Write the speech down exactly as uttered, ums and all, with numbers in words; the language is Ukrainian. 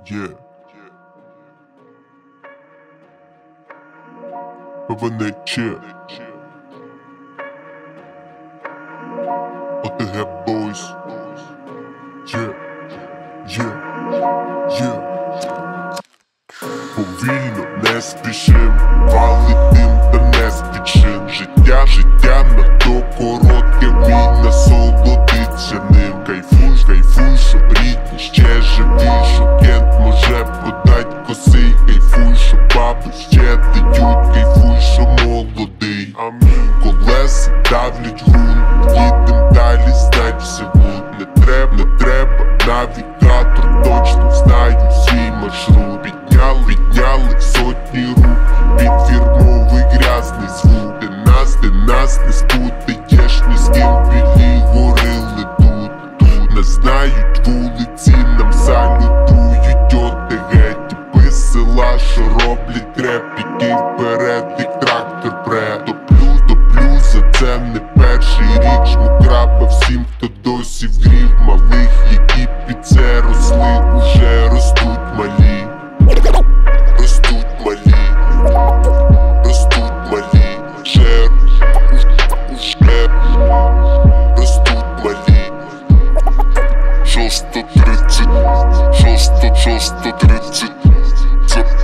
Yeah. Певне че. ОТГ Boys. Yeah. Yeah. Yeah. Повільно не спішим, валить дим та не спішим. Життя, життя надто коротке, вмій насолодиться ним. Кайфуй, кайфуй, що рідні ще живі, що кент може подать косий. Кайфуй, що баби ще дають, кайфуй, що молодий. Колеса давлять ґрунт, їдем далі, знать все лут. Не треба, не треба навігатор, точно знаю свій маршрут. Підняли, підняли сотні рук під фірмовий грязний звук. Ти нас, ти нас не спутаєш ні з ким, білі горили тут. Тут не знають вулиці, нам салютують ОТГ. Тіпи з села, що роблять треп, який вперед, як трактор пре. Топлю, топлю, за це не перший рік. Жму краба всім, хто досі вгрів. Малих, які під це росли, уже ростуть малі. Ростуть малі, ростуть малі, ще, уже ростуть малі. Шоста тридцять, шоста, шоста тридцять.